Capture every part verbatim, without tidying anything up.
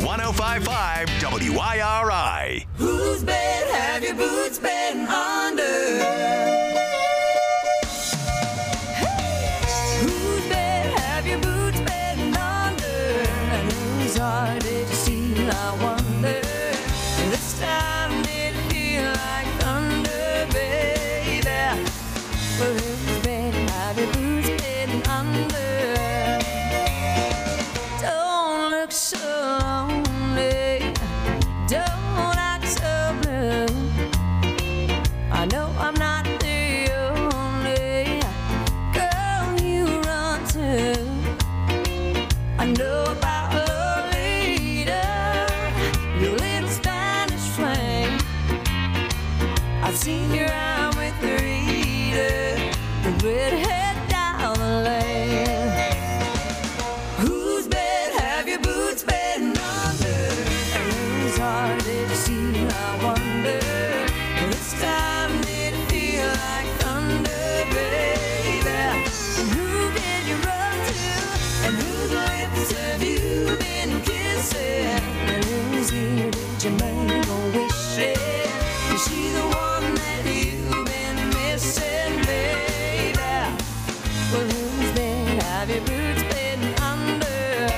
one oh five point five W I R I. Whose bed have your boots been under? Whose bed have your boots been under? And whose heart did you steal, I wonder? This time did it feel like thunder, baby? Well, whose bed have your boots been under? Don't look so lonely, don't act so blue. I know I'm not the only girl you run to. I know about Lolita, your little Spanish flame. I've seen you around with Rita, the redhead down the lane. Whose bed have your boots been under? And whose heart did you steal, I wonder? This time did it feel like thunder, baby? And who did you run to? And whose lips have you been kissing? And whose ear did you make a wish in? Is she the one that you've been missing, baby? Well, whose bed have your boots been under?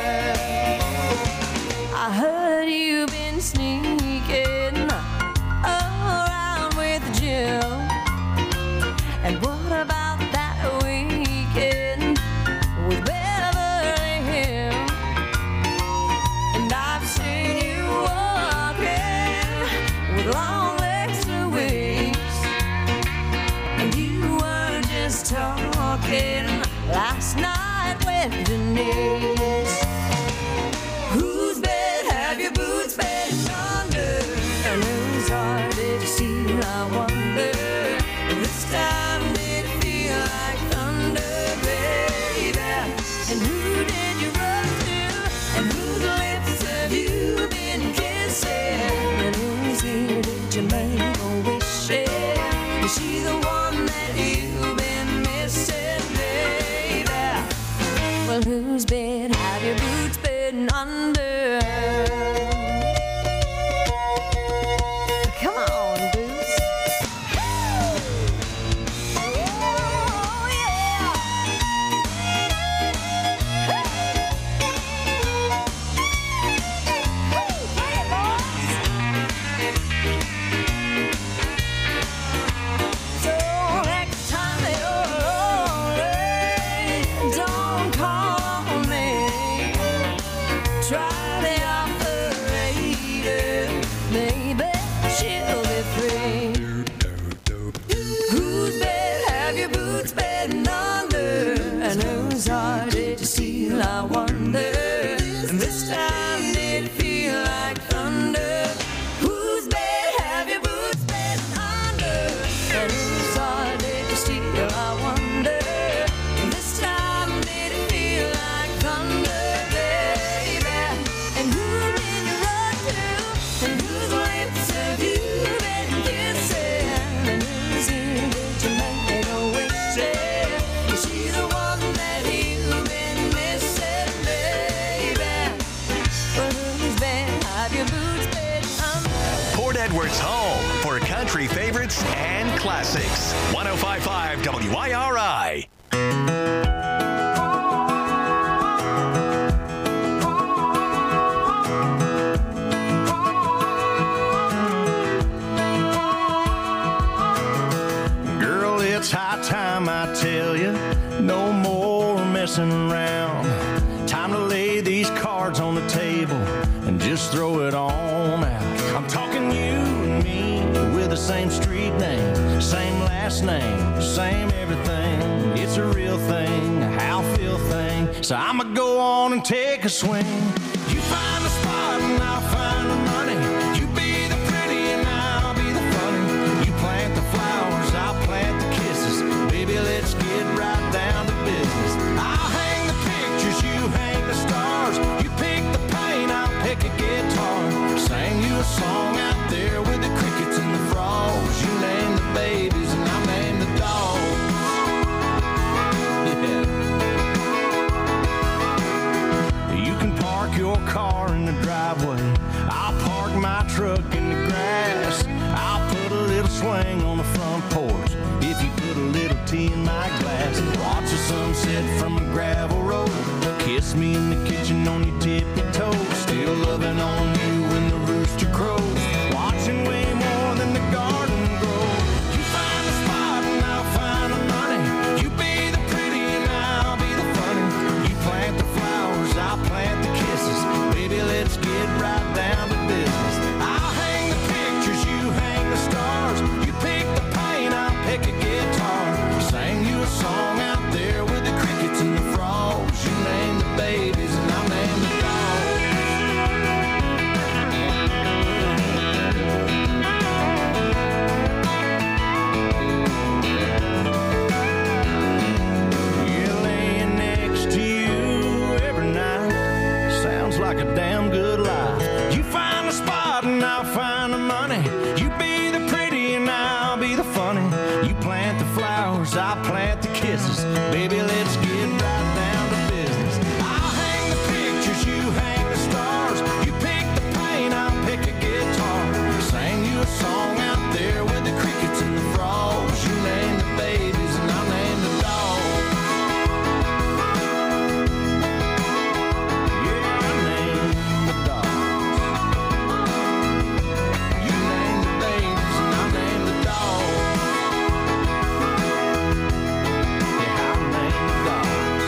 I heard you've been sneaking around with Jill. And what about that weekend with Beverly Hills? And I've seen you walking with long legs to waist. And you were just talking last night with Denise. Whose bed have your boots been under? And whose heart did you steal, I wonder? This time did it feel like thunder, baby? And who did you run to? And whose lips have you been kissing? And whose ear did you make a wish in? Is she the one that you've been missing, baby? Well, whose bed have your boots been under? Come on, Boots. Oh, yeah. Hey, boys. So next time you're lonely, don't call on me. Try the operator, maybe she'll be free. Whose bed have your boots been under? And whose heart did you steal, I wonder? And this time did it feel like thunder? Whose bed have your boots been under? And whose heart did you steal, I wonder? And this time did it feel like thunder, baby? And who did you run to? And whose lips have you been kissing? And whose ear did you make a wish in? Is she the one that you've been missing, baby? Well, whose bed have your boots been under? Port Edwards home for country favorites and classics. one oh five point five W I R I. Girl, it's high time I tell you, no more messing around. Time to lay these cards on the table and just throw it on out. I'm talking you and me with the same street name, same last name, same everything. It's a real thing, a how I feel thing. So I'ma go on and take a swing. You find the spot and I'll find the money. You be the pretty and I'll be the funny. You plant the flowers, I'll plant the kisses. Baby, let's get right down to business. I'll hang the pictures, you hang the stars. You pick the paint, I'll pick a guitar. Sing you a song out there with the crickets and the frogs. You name the babies and I'll name the dogs. Yeah. You can park your car in the driveway. I'll park my truck in the grass. I'll put a little swing on the front porch if you put a little tea in my glass. Watch the sunset from a gravel road. Kiss me in the kitchen on your tippy toes. Still loving on you when the rooster crows. Watching way more than the garden grow. You find the spot and I'll find the money. You be the pretty and I'll be the funny. You plant the flowers, I'll plant the kisses. Baby, let's get right down to business. I'll hang the pictures, you hang the stars. You pick the paint, I'll pick a guitar. Sang you a song out there with the crickets and the frogs. You name the babies and I'll name the dogs. Yeah, laying next to you every night sounds like a damn good life. You find the spot and I'll find the money. You be the pretty and I'll be the funny. You plant the flowers, I'll plant the kisses. Baby, let's get right down to business. I'll hang the pictures, you hang the stars. You pick the paint, I'll pick a guitar. Sang you a song out there with the crickets and the frogs. You name the babies and I'll name the dogs. Yeah, I name the dogs. You name the babies and I'll name the dogs. Yeah, I'll name the dogs.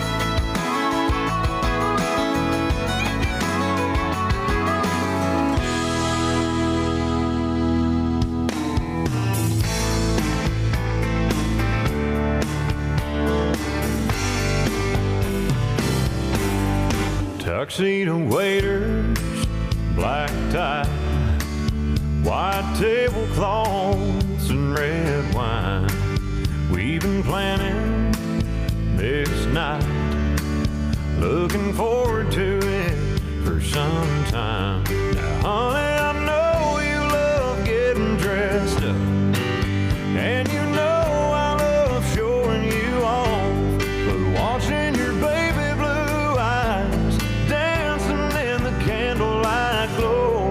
Tuxedo waiters, black tie, white tablecloths and red wine. We've been planning this night, looking forward to it for some time. Now, honey, I know you love getting dressed up, and you know I love showing you off. But watching your baby blue eyes dancing in the candlelight glow,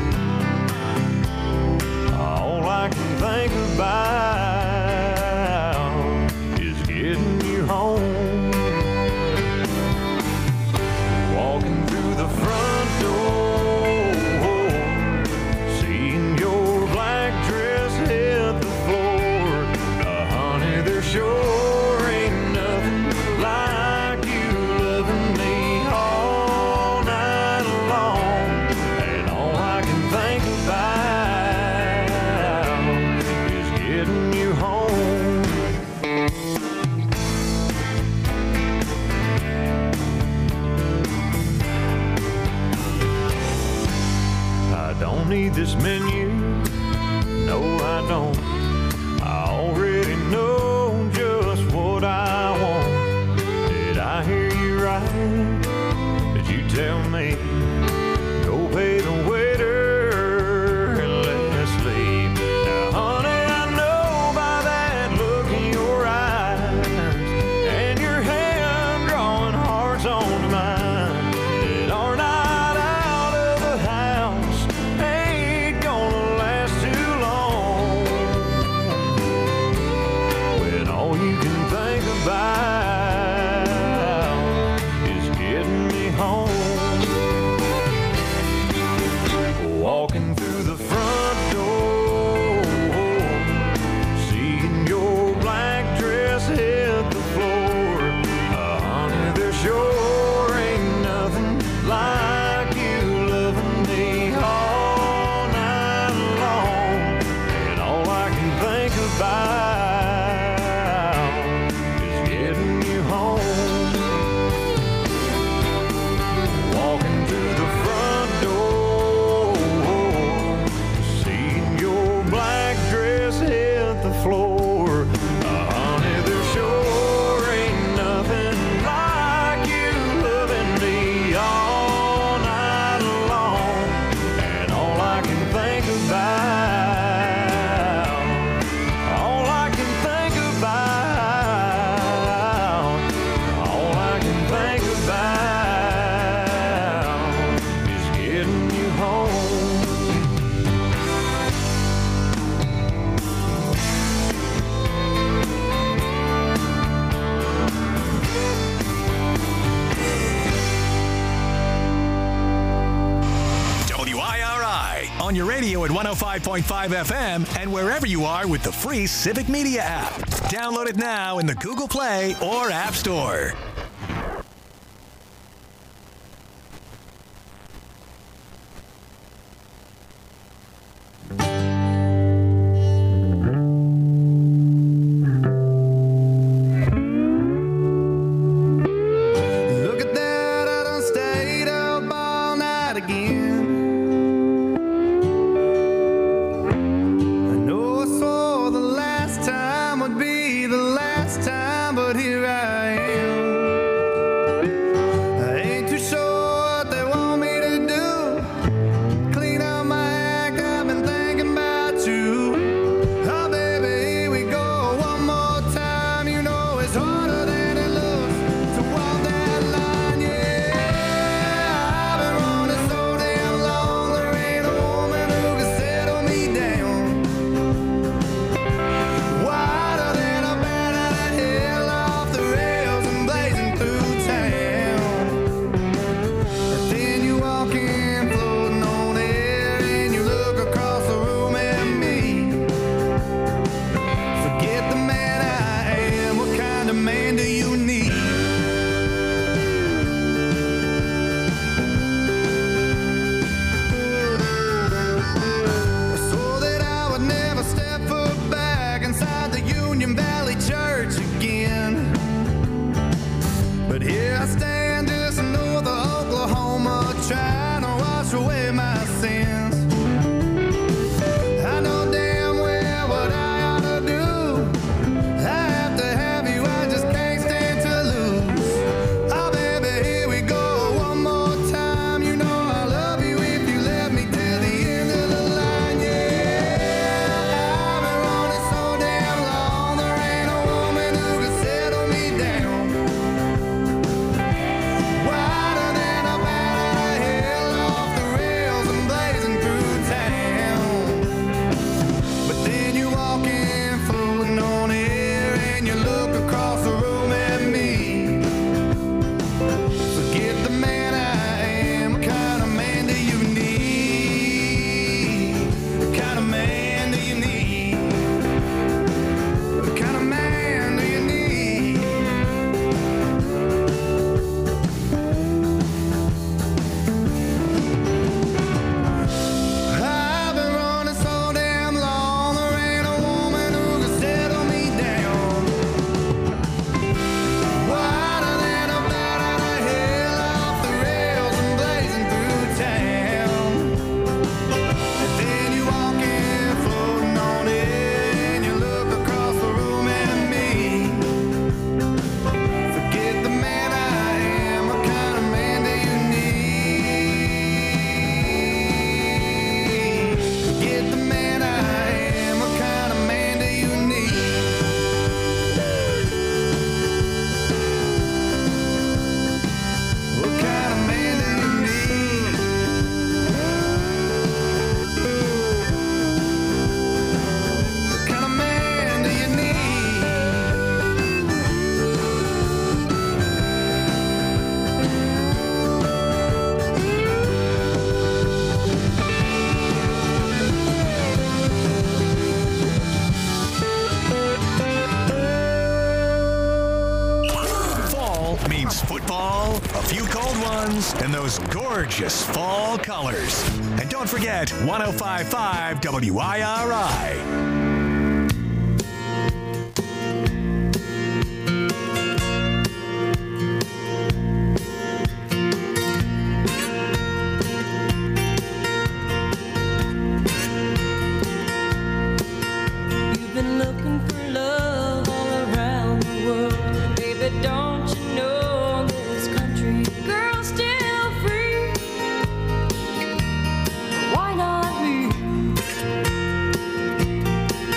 all I can think about is getting you home. Walking through the front door, seeing your black dress hit the floor. Uh, honey, there sure ain't nothing like you loving me all night long. And all I can think about is getting you home. I don't need this menu, no I don't. I already know just what I want. Did I hear you right? Did you tell me, go pay the waiter and let's leave? Now honey, I know by that look in your eyes and your hand drawing hearts on mine, that our night out of the house ain't gonna last too long, when all you can think about is getting me home. on your radio at one oh five point five F M, and wherever you are with the free Civic Media app. Download it now in the Google Play or App Store. And those gorgeous fall colors. And don't forget one oh five point five W I R I. Why not me?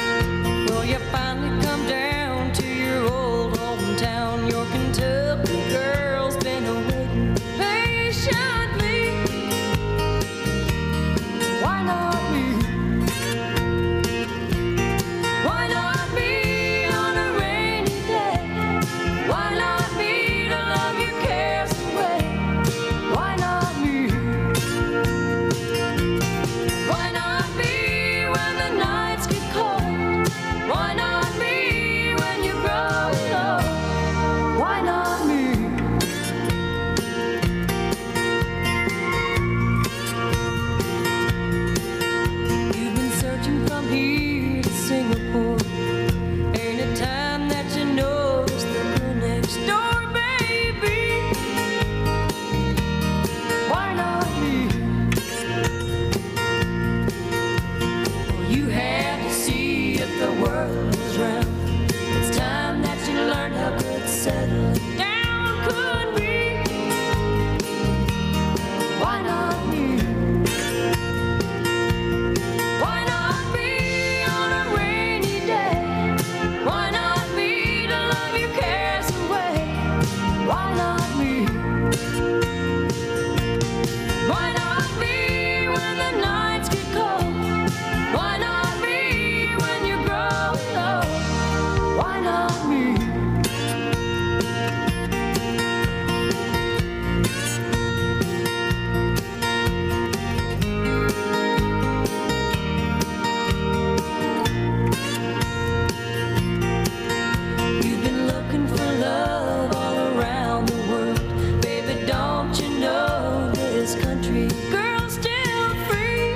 this country, girls still free.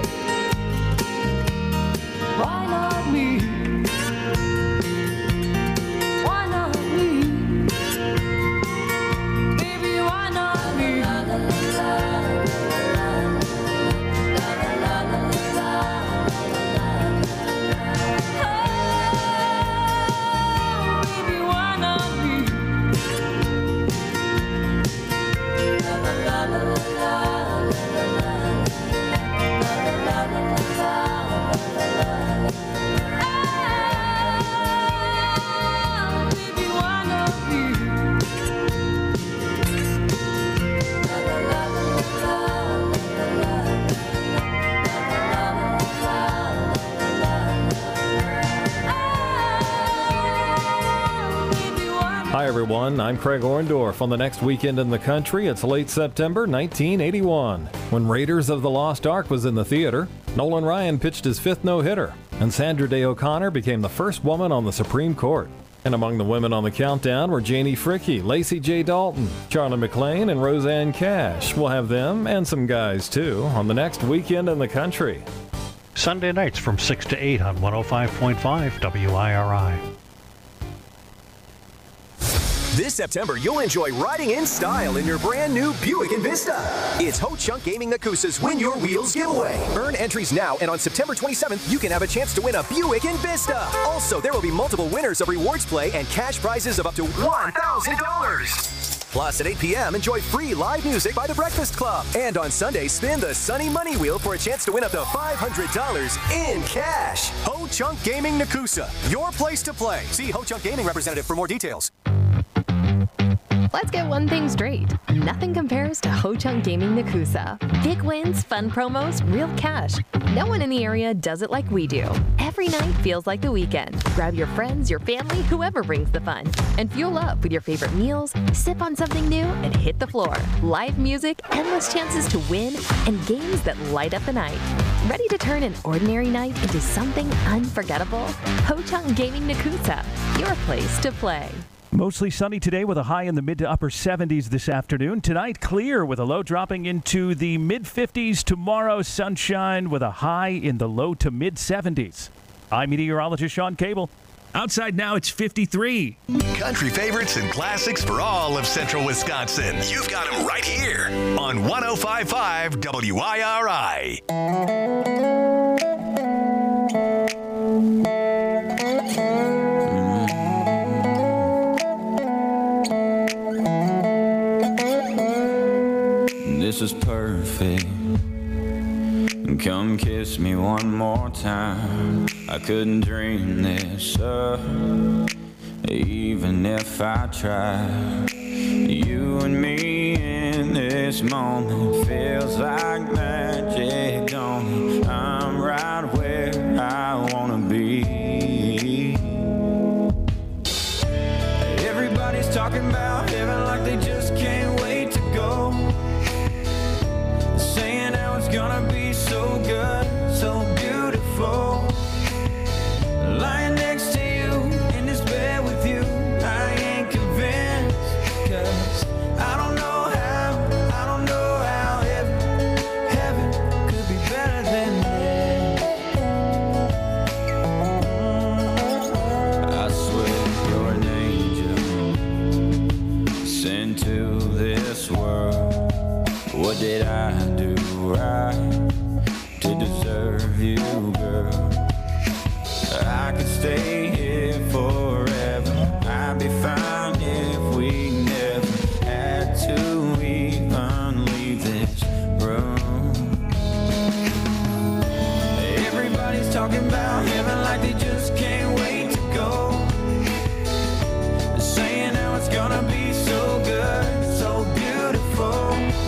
Why not me? Why not me? Baby, why not me? La, la, la, la, la, la, la, la, oh, baby, why not me? La, la, la, la, la, la, la, la, la, la, la. Hi, everyone. I'm Craig Orndorff. On the next weekend in the country, it's late September nineteen eighty-one. When Raiders of the Lost Ark was in the theater, Nolan Ryan pitched his fifth no-hitter, and Sandra Day O'Connor became the first woman on the Supreme Court. And among the women on the countdown were Janie Fricke, Lacey J. Dalton, Charlie McLean, and Roseanne Cash. We'll have them, and some guys too, on the next weekend in the country. Sunday nights from six to eight on one oh five point five W I R I. This September, you'll enjoy riding in style in your brand new Buick Envista. It's Ho Chunk Gaming Nakusa's Win Your Wheels giveaway. Earn entries now, and on September twenty-seventh, you can have a chance to win a Buick Envista. Also, there will be multiple winners of rewards play and cash prizes of up to one thousand dollars. Plus, at eight p.m., enjoy free live music by The Breakfast Club. And on Sunday, spin the Sunny Money Wheel for a chance to win up to five hundred dollars in cash. Ho Chunk Gaming Nakusa, your place to play. See Ho Chunk Gaming representative for more details. Let's get one thing straight. Nothing compares to Ho Chunk Gaming Nakusa. Big wins, fun promos, real cash. No one in the area does it like we do. Every night feels like the weekend. Grab your friends, your family, whoever brings the fun. And fuel up with your favorite meals, sip on something new, and hit the floor. Live music, endless chances to win, and games that light up the night. Ready to turn an ordinary night into something unforgettable? Ho Chunk Gaming Nakusa, your place to play. Mostly sunny today with a high in the mid to upper seventies this afternoon. Tonight, clear with a low dropping into the mid fifties. Tomorrow, sunshine with a high in the low to mid seventies. I'm meteorologist Sean Cable. Outside now, it's fifty-three. Country favorites and classics for all of central Wisconsin. You've got them right here on one oh five point five W I R I. This is perfect. Come kiss me one more time. I couldn't dream this up, even if I tried. You and me in this moment feels like magic, don't it? I'm right where I wanna be. Everybody's talking about heaven like they just can't wait to go. Saying how it's gonna be so good, so beautiful. Lying next to you, in this bed with you, I ain't convinced. Cause I don't know how, I don't know how heaven, heaven could be better than this. I swear you're an angel sent to this world. What did I do right to deserve you, girl? I could stay here forever. I'd be fine if we never had to even leave this room. Everybody's talking about heaven like they just can't wait to go. Saying how it's gonna be so good, so beautiful.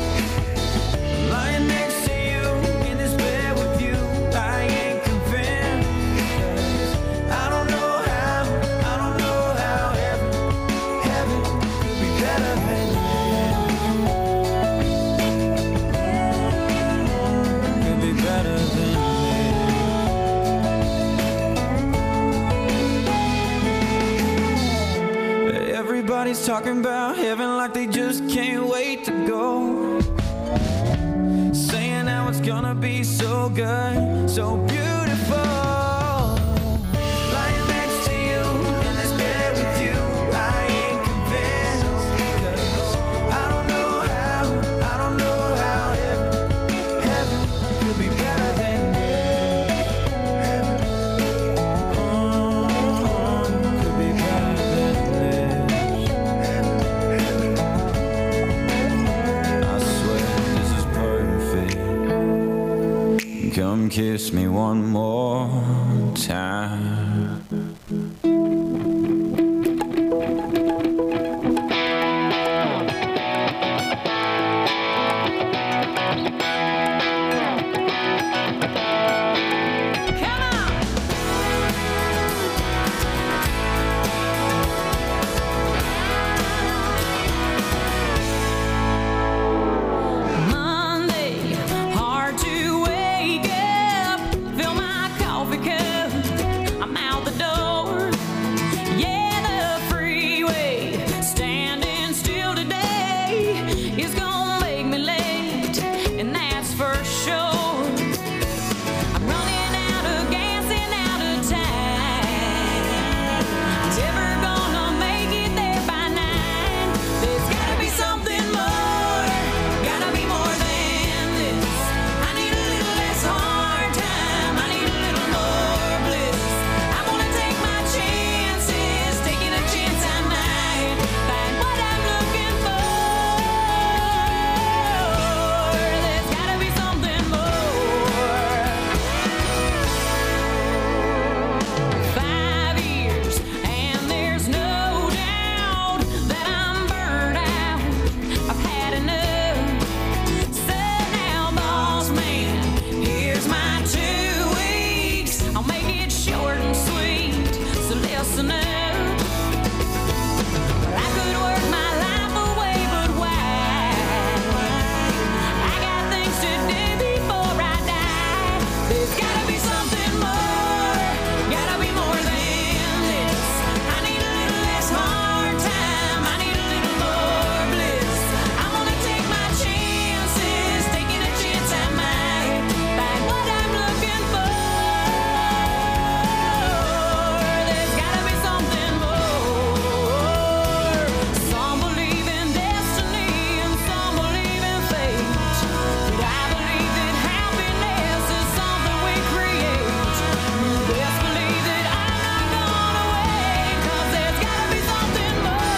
Lying next to you in this bed with you, I ain't convinced. I don't know how, I don't know how heaven, heaven could be better than this. Could be better than this. Everybody's talking about heaven like they just can't wait to go. gonna be so good, so beautiful. Lying next to you in this bed with you, I ain't convinced. 'Cause I don't know how, I don't know how heaven, heaven could be better than this. Oh, could be better than this. I swear this is perfect. Come kiss me one more time. Monday, hard to wake up. Fill my coffee cup. I'm out the door. Yeah, the freeway. Standing still today is gonna make me late, and that's for sure. I'm running out of gas and out of time. Never gonna make it there by nine. There's gotta be something more. Gotta be more than this. I need a little less hard time. I need a little more bliss. I wanna take my chances, taking a chance I might find what I'm looking for. There's gotta be something more. Five years, and there's no doubt that I'm burned out. I've had enough. So now, boss man, here's my two weeks. I'll make it short and sweet, so listen up. I could work my life away, but why? I got things to do before I die. There's gotta be something more. Gotta be more than this. I need a little less hard time. I need a little more bliss. I wanna take my chances, taking a chance I might find what I'm looking for. There's gotta be something more. Some believe in destiny and some believe in fate. But I believe that happiness is something we create. You best believe that I'm not gonna wait, 'cause there's gotta be something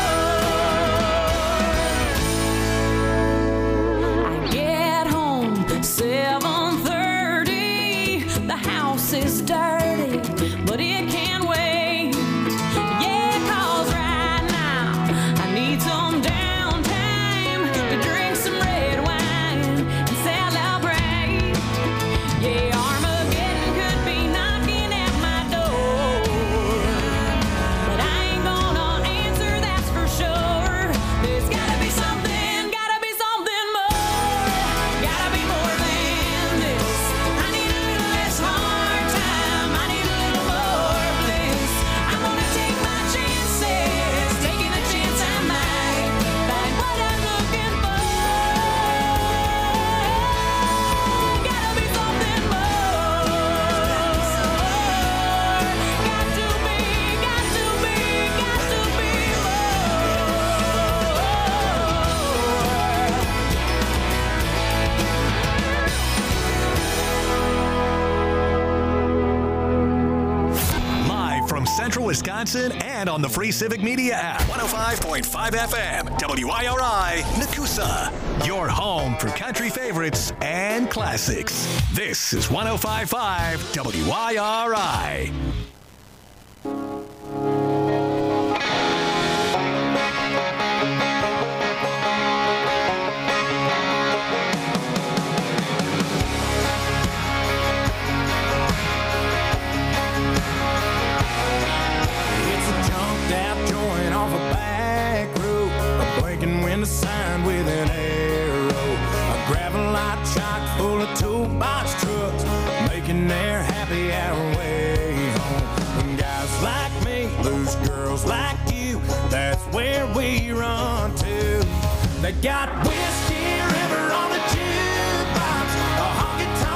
more. I get home seven thirty. The house is dirty, but it can wait. Yeah, 'cause right now I need some downtime to drink some red wine and celebrate. Yeah, Armageddon could be knocking at my door, but I ain't gonna answer, that's for sure. There's gotta be something, gotta be something more. Gotta be more than this. I need a little less hard time. I need a little more bliss. I wanna take my chances, taking a chance I might find what I'm looking for. Gotta be something more. Got to be, got to be, got to be Live from Central Wisconsin and on the free Civic Media app. one oh five point five F M, W I R I, Nakusa. Your home for country favorites and classics. This is one oh five point five W I R I. It's a jumped out joint off a back road, a breaking window sign with an arrow, a gravel lot chock full of toolbox trucks, making their happy hour way home. When guys like me lose girls like you, that's where we run to. They got Whiskey River on the jukebox, a honky tonk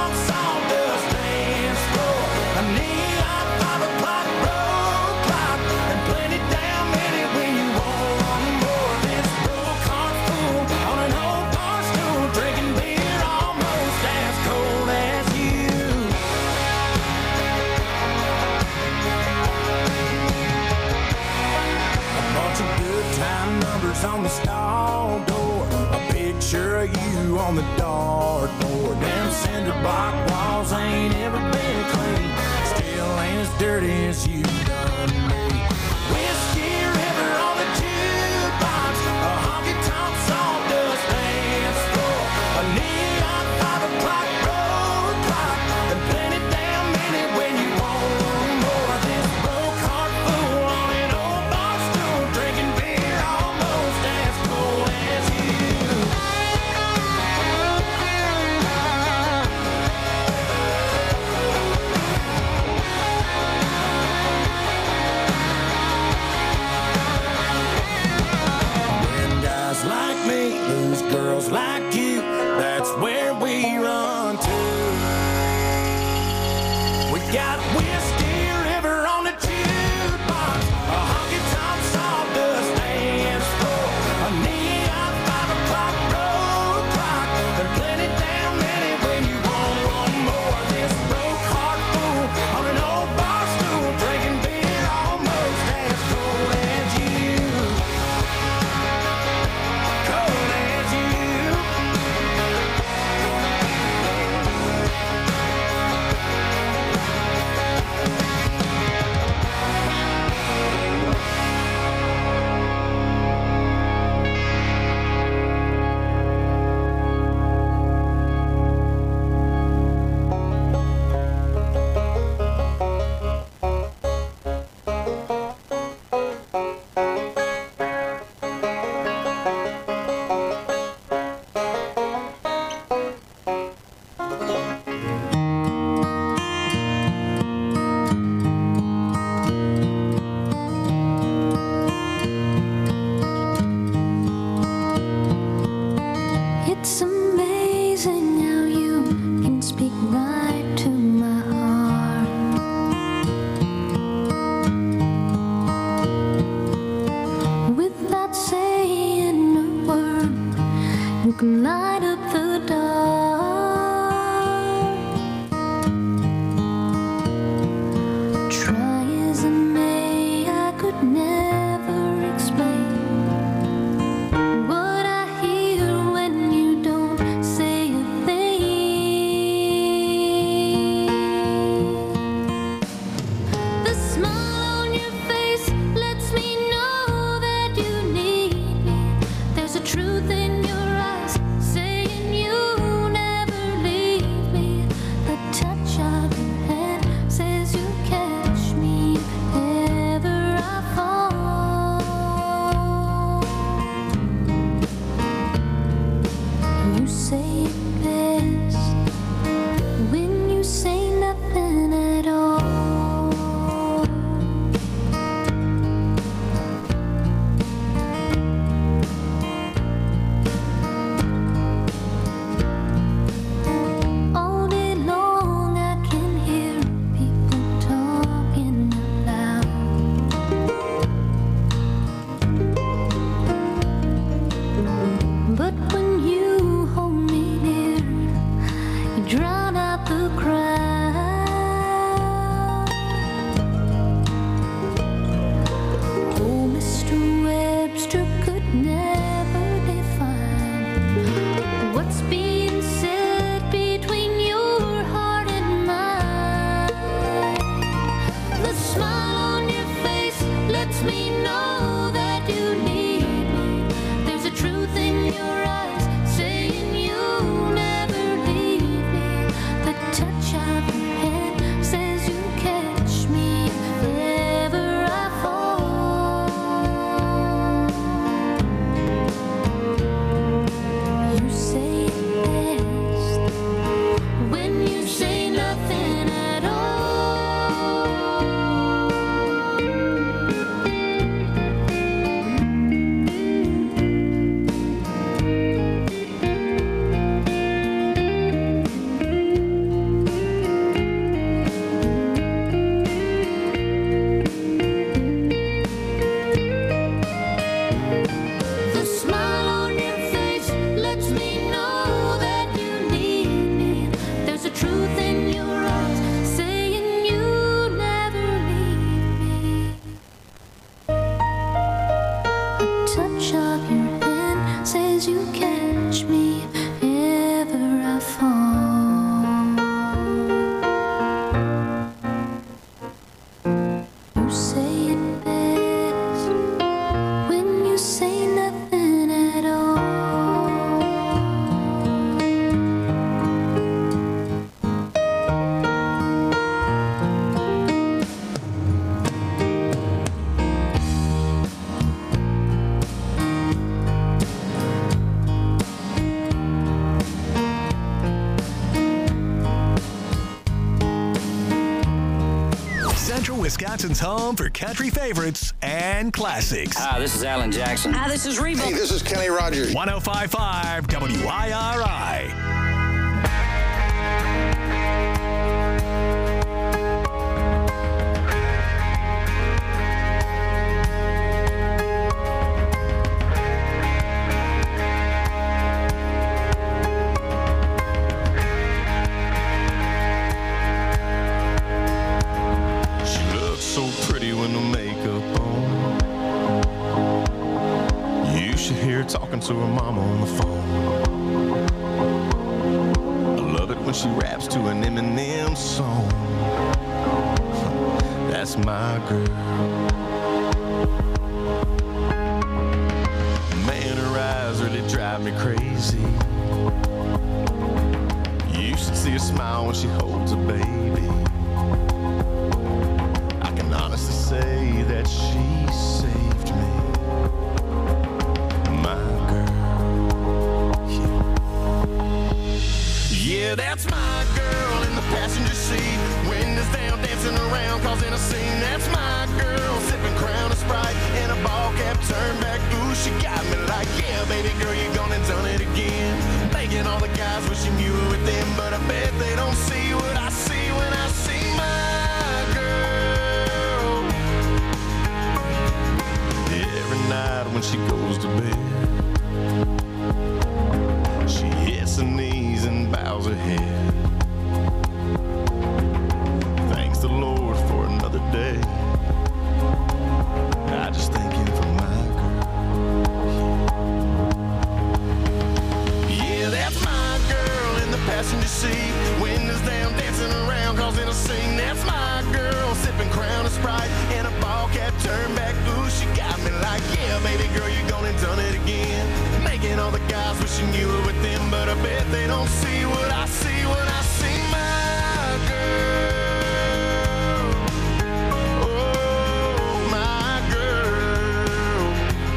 cardboard. Them cinder block walls ain't ever been clean. Still ain't as dirty as you done me. Whiskey River on the jukebox, a honky-tonk sawdust dance floor, a neon five o'clock road clock, and plenty damn minute when you want one more. This broke heart fool on an old bar stool, drinking beer almost as cold as you. When guys like me lose girls like you, that's where we run to. We got Whiskey River on the jukebox, a honky-tonk sawdust dance floor, a neon five o'clock road clock, and plenty damn minute when you want one more. This broke heart fool on an old bar stool, drinking beer almost as cold as you. Cold as you. Wisconsin's home for country favorites and classics. Hi, this is Alan Jackson. Hi, this is Reba. Hey, this is Kenny Rogers. one oh five point five W I R I. So pretty when the makeup on. You should hear her talking to her mama on the phone. I love it when she raps to an Eminem song. That's my girl. Man, her eyes really drive me crazy. You should see her smile when she holds a baby. Honestly say that she saved me, my girl. Yeah, yeah, that's my girl in the passenger seat. Windows down, dancing around, causing a scene. That's my girl, sipping Crown and Sprite in a ball cap, turn back. Ooh, she got me like, yeah, baby girl, you gone and done it again. Making all the guys wishing you were with them, but I bet they don't see what I see when I see my girl. Every night when she goes to bed, she hits her knees and bows her head. Thanks the Lord for another day. I just thank him for my girl. Yeah, that's my girl in the passenger seat. Windows down, dancing around, causing a scene. That's my girl, sipping Crown and Sprite in a ball cap, turn back. Ooh, she got me like, yeah, baby girl, you gone and done it again. Making all the guys wishing you were with them, but I bet they don't see what I see when I see my girl. Oh, my girl.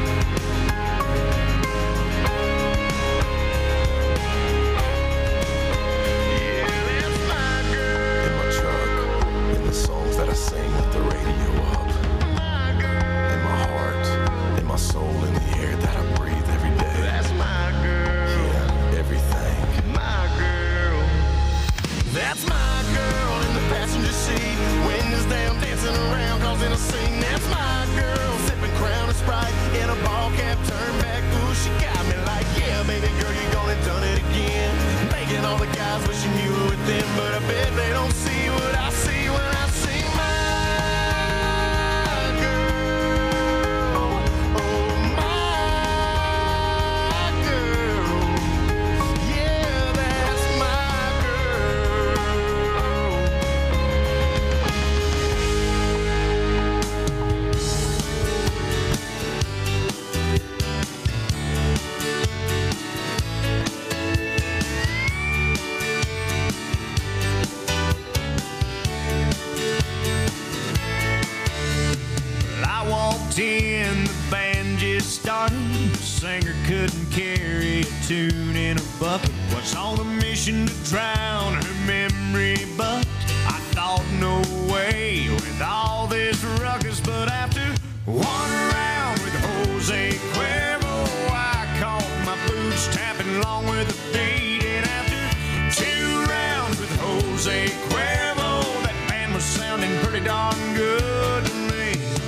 Yeah, that's my girl. In my truck, in the songs that I sing with the radio up. In my heart, in my soul, in the air that I breathe every day. That's my girl. Yeah, everything. My girl. That's my girl in the passenger seat. Windows down, dancing around, causing a scene. That's my girl, sipping Crown and Sprite in a ball cap, turn back. Ooh, she got me like, yeah, baby girl, you gone and done it again. Making all the guys wishing you were with them, but I bet they don't see what I see when I see my girl. Oh, my girl. Yeah, that's my girl. Well, I walked in, the band just started. The singer couldn't carry a tune in a bucket. Was on a mission to drown her memory, but I thought no way with all this ruckus. But after one round with Jose Cuervo, I caught my boots tapping along with the beat. And after two rounds with Jose Cuervo, that band was sounding pretty darn good to me.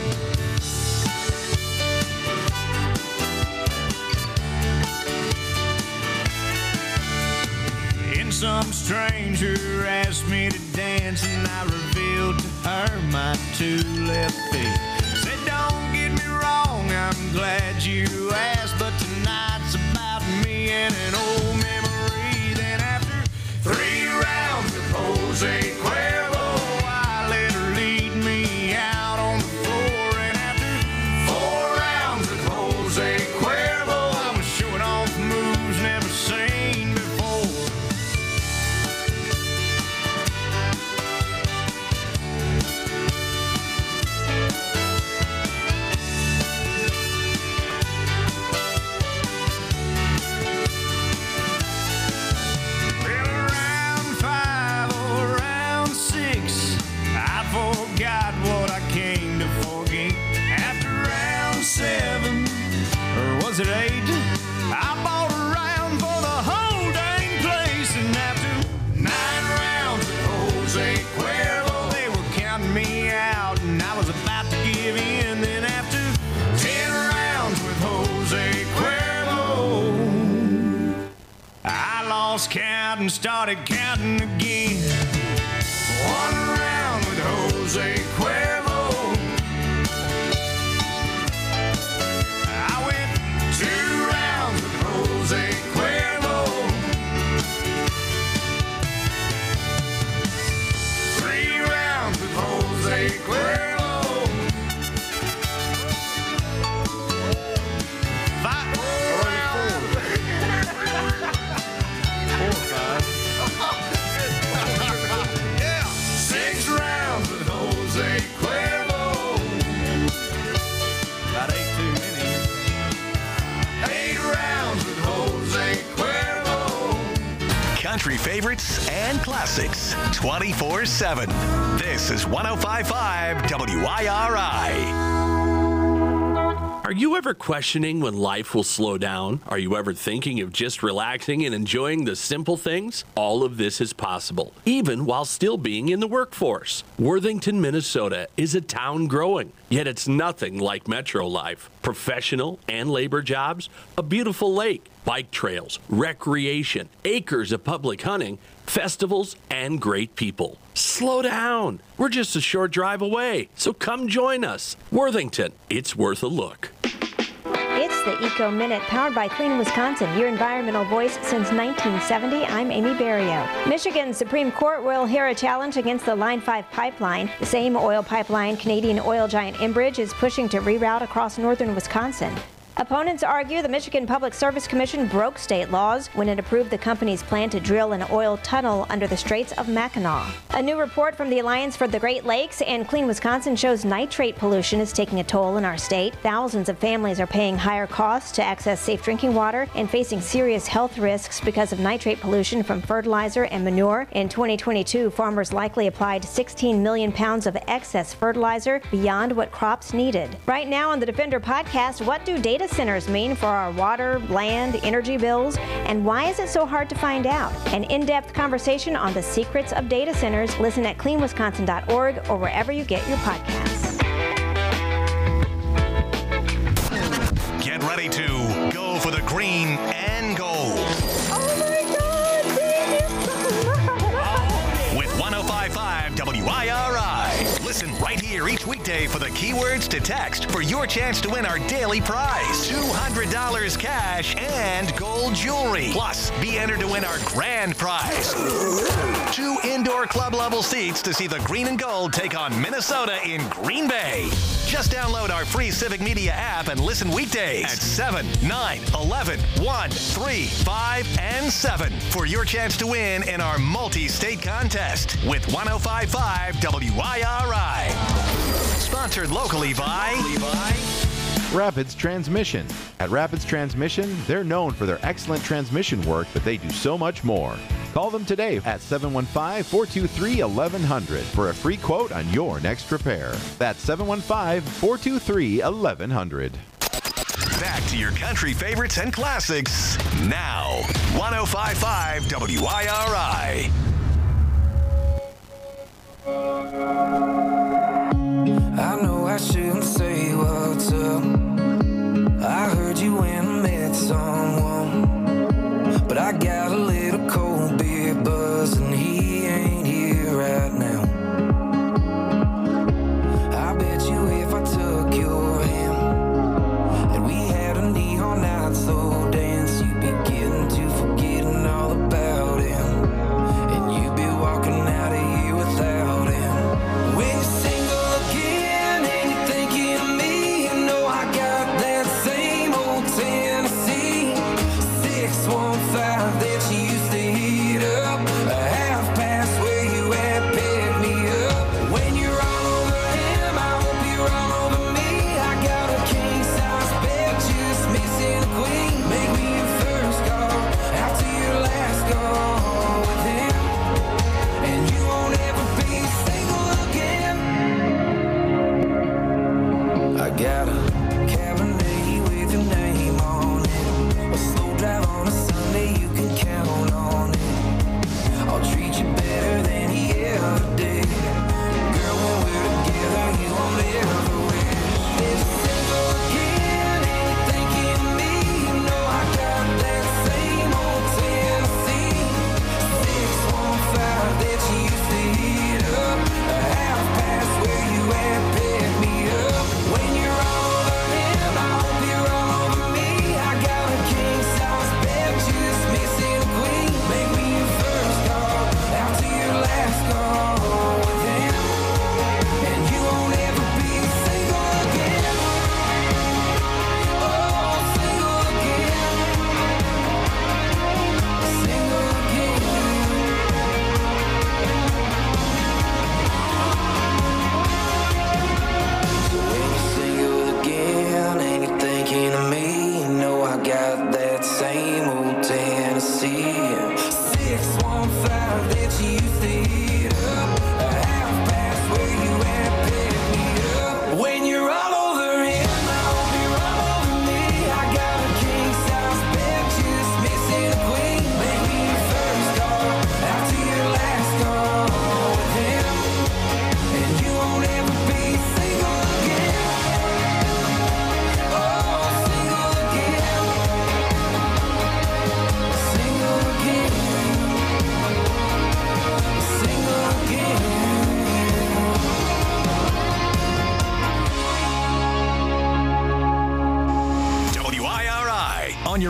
And some stranger asked me to dance, and I revealed to her my two left feet. Said, don't get me wrong, I'm glad you asked, but tonight's about me and an old memory. Then after three rounds with Jose Cuervo, I let her lead me out on the floor. And after four rounds with Jose Cuervo, I was showing off moves never seen before. started counting again. One round with Jose Cuervo. I went two rounds with Jose Cuervo. Three rounds with Jose Cuervo. Country favorites and classics twenty-four seven. This is one oh five point five W I R I. Are you ever questioning when life will slow down? Are you ever thinking of just relaxing and enjoying the simple things? All of this is possible, even while still being in the workforce. Worthington, Minnesota is a town growing, yet it's nothing like metro life. Professional and labor jobs, a beautiful lake, bike trails, recreation, acres of public hunting, festivals, and great people. Slow down. We're just a short drive away, so come join us. Worthington, it's worth a look. It's the Eco Minute, powered by Clean Wisconsin, your environmental voice since nineteen seventy. I'm Amy Barrio. Michigan's Supreme Court will hear a challenge against the Line five pipeline. The same oil pipeline Canadian oil giant Enbridge is pushing to reroute across northern Wisconsin. Opponents argue the Michigan Public Service Commission broke state laws when it approved the company's plan to drill an oil tunnel under the Straits of Mackinac. A new report from the Alliance for the Great Lakes and Clean Wisconsin shows nitrate pollution is taking a toll in our state. Thousands of families are paying higher costs to access safe drinking water and facing serious health risks because of nitrate pollution from fertilizer and manure. In twenty twenty-two, farmers likely applied sixteen million pounds of excess fertilizer beyond what crops needed. Right now on the Defender podcast, what do data centers mean for our water, land, energy bills, and why is it so hard to find out? An in-depth conversation on the secrets of data centers. Listen at clean wisconsin dot org or wherever you get your podcasts. Get ready to go for the green and gold. Oh my God! With one oh five point five W I R I. Listen right here each weekday for the keywords to text for your chance to win our daily prize. two hundred dollars cash and gold jewelry. Plus, be entered to win our grand prize. Two indoor club level seats to see the green and gold take on Minnesota in Green Bay. Just download our free Civic Media app and listen weekdays at seven, nine, eleven, one, three, five, and seven for your chance to win in our multi-state contest with one oh five point five W I R I. Sponsored locally by Rapids Transmission. At Rapids Transmission, they're known for their excellent transmission work, but they do so much more. Call them today at seven one five, four two three, one one zero zero for a free quote on your next repair. That's seven one five, four two three, one one zero zero. Back to your country favorites and classics now. one oh five point five W I R I. I know I shouldn't say what's up. I heard you when I met someone, but I got a little cold beer buzz and he ain't here right now. I bet you if I took your hand and we had a neon night slow dance, you'd be getting to forgetting all about him. And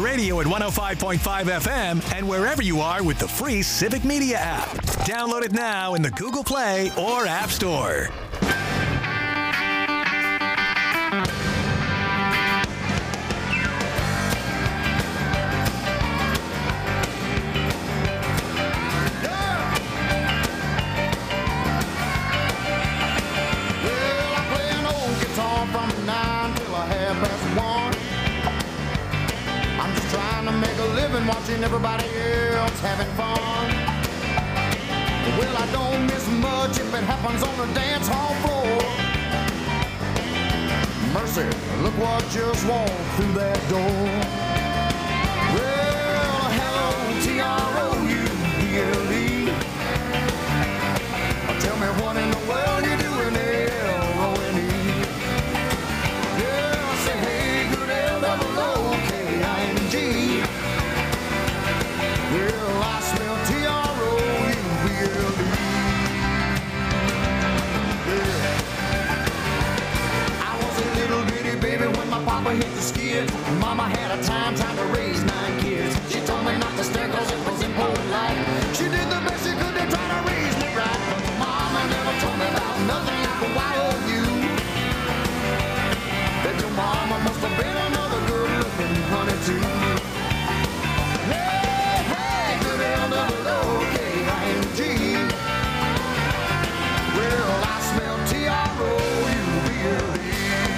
radio at one oh five point five F M and wherever you are with the free Civic Media app. Download it now in the Google Play or App Store. Watching everybody else having fun. Well, I don't miss much if it happens on the dance hall floor. Mercy, look what just walked through that door. Well, hello, T R O U B L E. Tell me what in the world you doing, L O N E. Yeah, say hey, good L O O K I N G. Well, I smell T R O U B L E. Yeah. I was a little bitty baby when my papa hit the skid. Mama had a time trying to raise nine kids. She told me not to stare cause it was important life. She did the best she could to try to raise me right. But mama never told me about nothing like a Y O U. That your mama must have been another good looking honey too. Well, I smell T R O U B L E.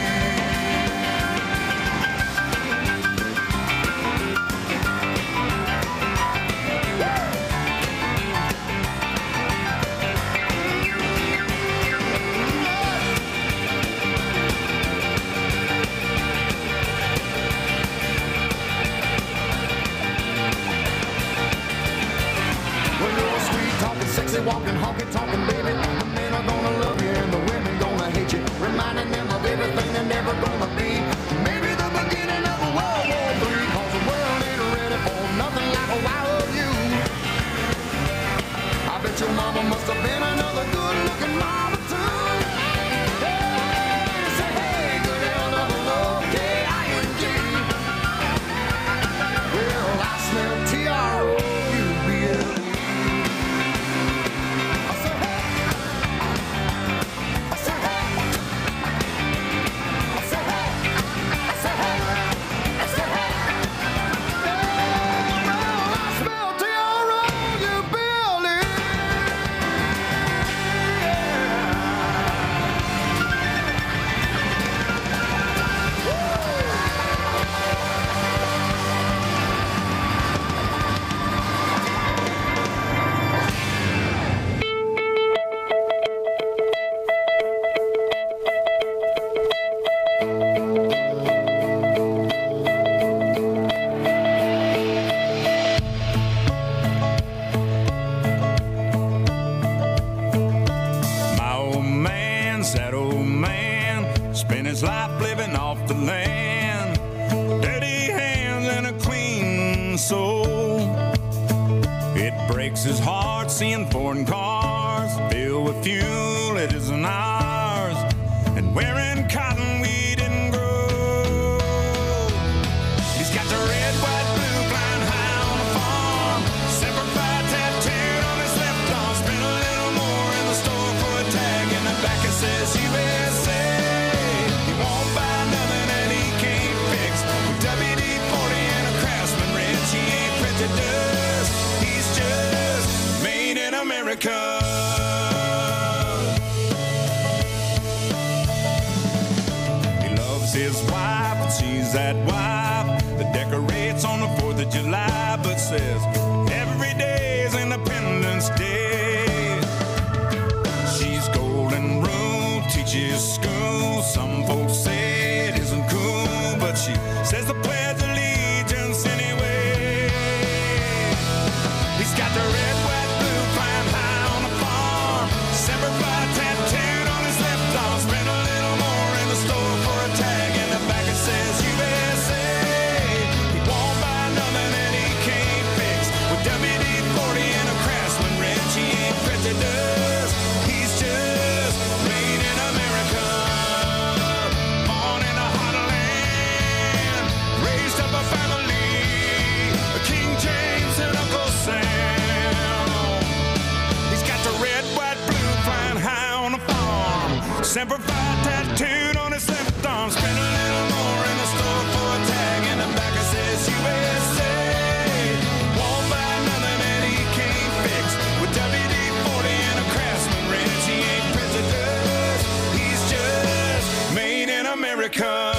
Well, you're sweet talking, sexy walking, honky talking, baby. The men are gonna love you and the women gonna hate you, reminding them of everything they're never gonna be. Maybe the beginning of a World War Three, cause the world ain't ready for nothing like a Y O U. I bet your mama must have been another good looking mama too. Hey, say hey, good L O K I N G. Well, I smell T R O U B L E. His heart seeing foreign cars filled with fuel it isn't ours, and wearing cotton we didn't grow. He's got the red, white, blue flying high on the farm, Semper Fi tattooed on his left arm. Spent a little more in the store for a tag, in the back it says U S A. He won't buy nothing that he can't fix, with W D forty and a Craftsman wrench. He ain't prejudiced, he's just made in America. He loves his wife, and she's that wife that decorates on the fourth of July, but says every day is Independence Day. She's golden rule, teaches school. Some folks say it isn't cool, but she says the Pledge of Allegiance anyway. He's got the red, white, blue flying high on the farm, Semper Fi tattooed on his left arm. Spent a little more in the store for a tag, in the back it says U S A. Semper Fi tattooed on his left arm. Spent a little more in the store for a tag. In the back it says U S A. Won't buy nothing that he can't fix. With W D forty and a Craftsman wrench, he ain't prejudiced. He's just made in America.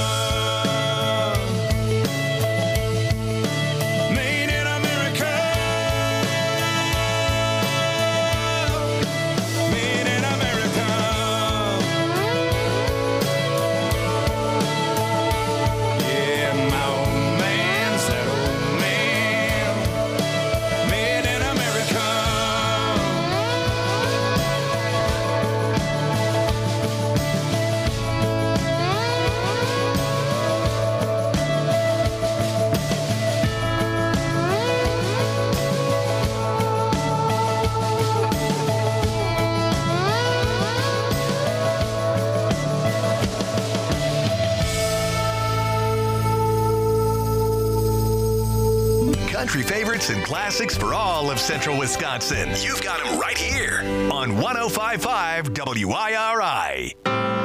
Country favorites and classics for all of central Wisconsin. You've got them right here on one oh five point five W I R I.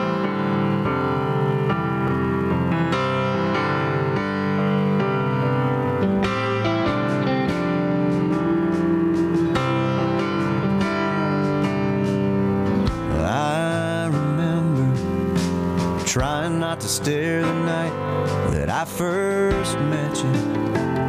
I remember trying not to stare the night that I first met you.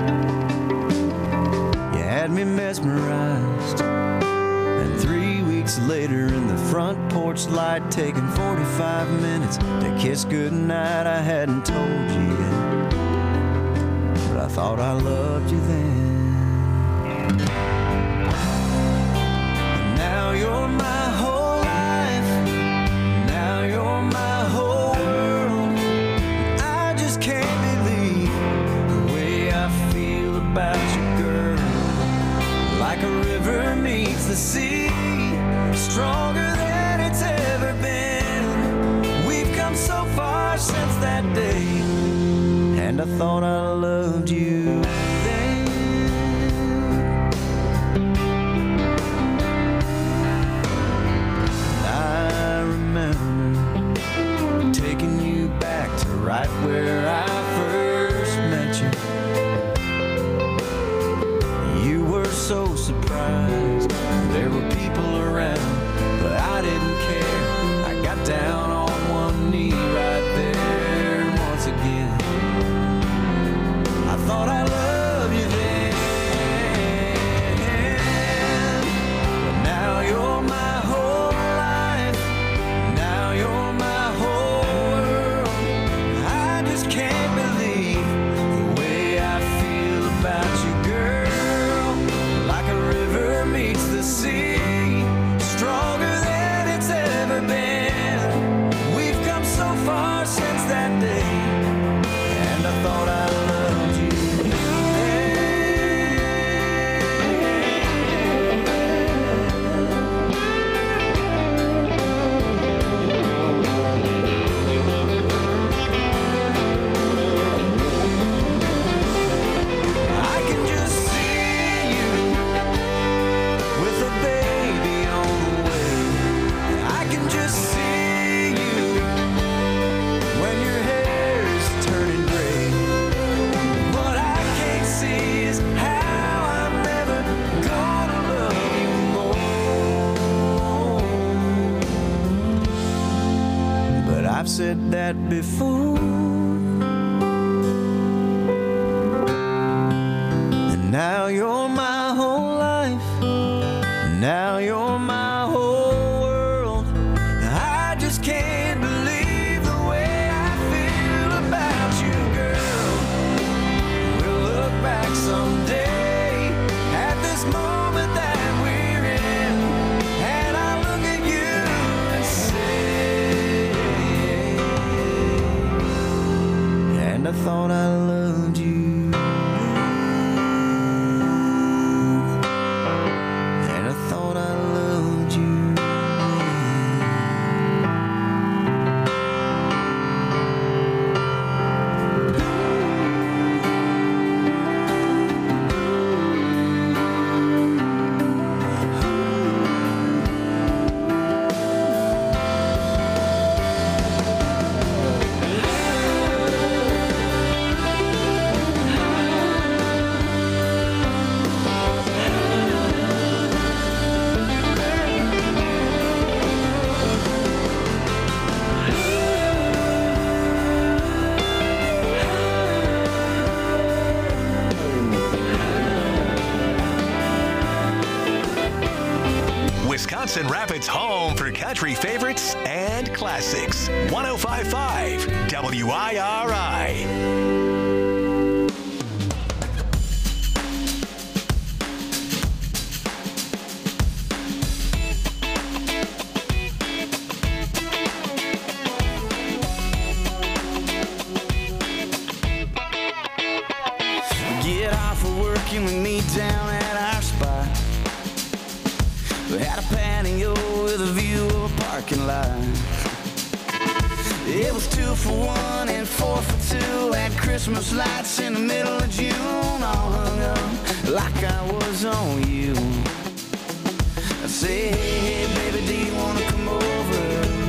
Had me mesmerized, and three weeks later in the front porch light, taking forty-five minutes to kiss goodnight. I hadn't told you yet, but I thought I loved you then. And now you're my whole life, now you're my whole world. I just can't believe the way I feel about you, girl. Like a river meets the sea, stronger than it's ever been. We've come so far since that day, and I thought I loved you then. I remember taking you back to right where I first met you. So surprised there were people around, but I didn't care. I got down on one knee right there once again. I thought I loved you then, but now you're my whole life, now you're my whole world. I just can't believe the way I feel about you, girl. Meets the sea, stronger than it's ever been. We've come so far since that day, and I thought I loved you I've said that before, and now you're my whole life, now you're my whole world. I just can't believe the way I feel about you, girl. We'll look back someday at this moment that we're in, and I'll look at you and say, and I thought I loved you, and I thought I loved Wisconsin Rapids' home for country favorites and classics. one oh five point five W I R I. Get off of work and we meet down at our spot. We had a patio with a view of a parking lot. It was two for one and four for two. Had Christmas lights in the middle of June, all hung up like I was on you. I say, hey, hey baby, do you wanna come over?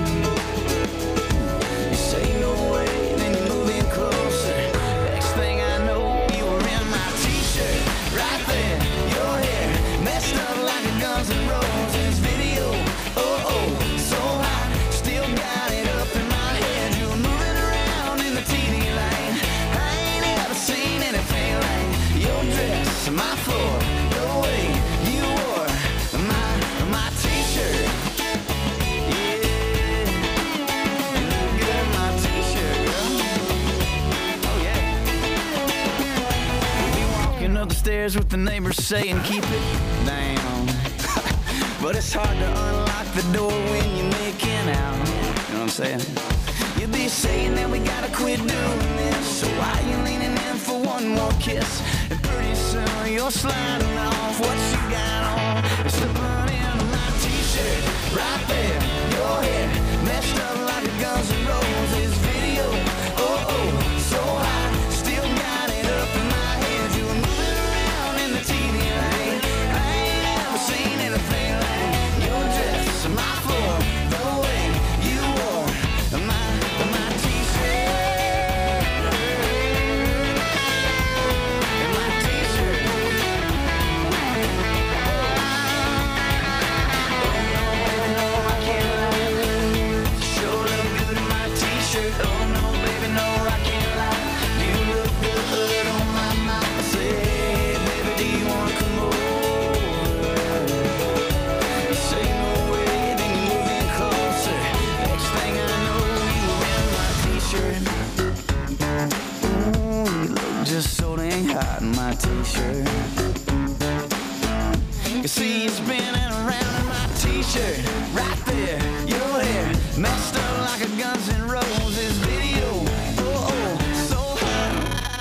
You say no way, then you move in closer. Next thing I know, you were in my t-shirt, right there. Your hair messed up like a Guns N' Roses video. Oh oh, so hot, still got it up in my head. You were moving around in the T V line. I ain't ever seen anything like your dress, my floor, the way you wore my my t-shirt. Yeah, you look good in my t-shirt, girl. Oh yeah. We walking up the stairs with the neighbors saying keep it down. But it's hard to unlock the door when you're making out. You know what I'm saying? You'll be saying that we gotta quit doing this. So why you leaning in for one more kiss? And pretty soon you're sliding off what you got on. You're slipping into my t-shirt, right there. Your hair messed up like a Guns N' Roses video. Oh oh, so hot, still got it up in my head. You were moving around in the T V lane. I ain't ever seen anything like your dress, my floor, the way you wore my my t-shirt, my t-shirt. Oh no, baby, no, I can't lie. Sure look good in my t-shirt. Oh no, baby, no, I can't lie. You look good on my mind. I say, hey, baby, do you wanna come over? You say no way, then you move in closer. Next thing I know, you were in my t-shirt. Ooh, you look just so dang hot in my t-shirt. You see you spinning around in my t-shirt, right there. Your hair messed up like a Guns N' Roses video. Oh oh, so hot.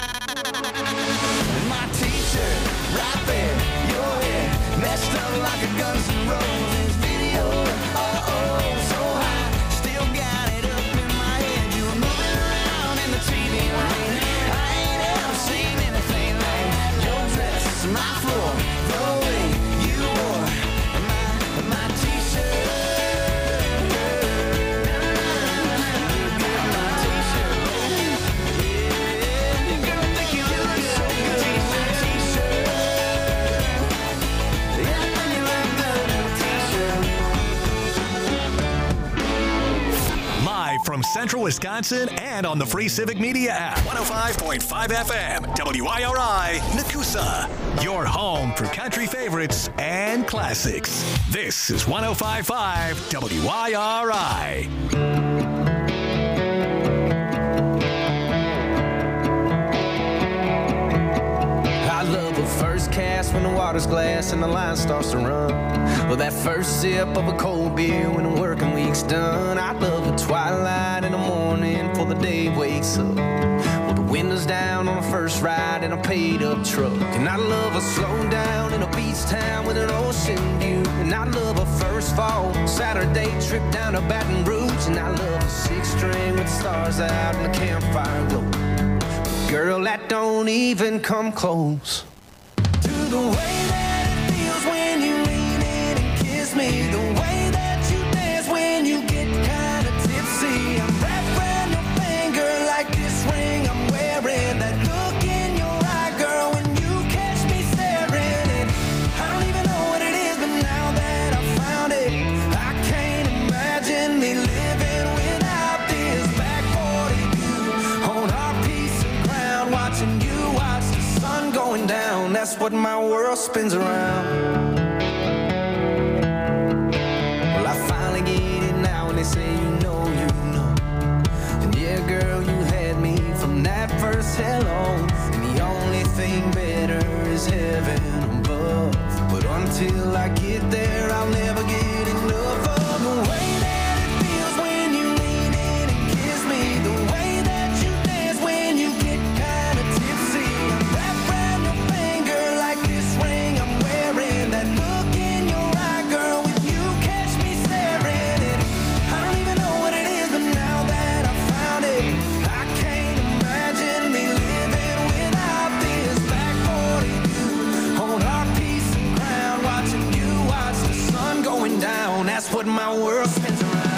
In my t-shirt, right there. Your hair messed up like a Guns N' Roses video. Oh oh, so hot, still got it up in my head. You were moving around in the T V lane. I ain't ever seen anything like your dress, my floor, the way you wore my my t-shirt. My t-shirt. Yeah, girl, I think you look so good in my t-shirt. Yeah, I think you look good in my t-shirt. Live from Central Wisconsin and on the free Civic Media app. one oh five point five F M, W I R I, Nakusa. Your home for country favorites and classics. This is one oh five point five W I R I. I love a first cast when the water's glass and the line starts to run. Well, that first sip of a cold beer when the working week's done. I love the twilight in the morning before the day wakes up. Well, the windows down on the first ride in a paid-up truck. And I love a slow down in a beach town with an ocean view. And I love a first fall Saturday trip down to Baton Rouge. And I love a six-string with stars out and a campfire glow. Girl, that don't even come close to the way that it feels when you lean in and kiss me. The way that you dance when you get kind of tipsy. I'm wrapping a finger like this ring I'm wearing. That look in your eye, girl, when you catch me staring. And I don't even know what it is, but now that I found it, I can't imagine me living without this back forty view on our piece of ground, watching you watch the sun going down. That's what my world spins around. on, that's what my world spins around.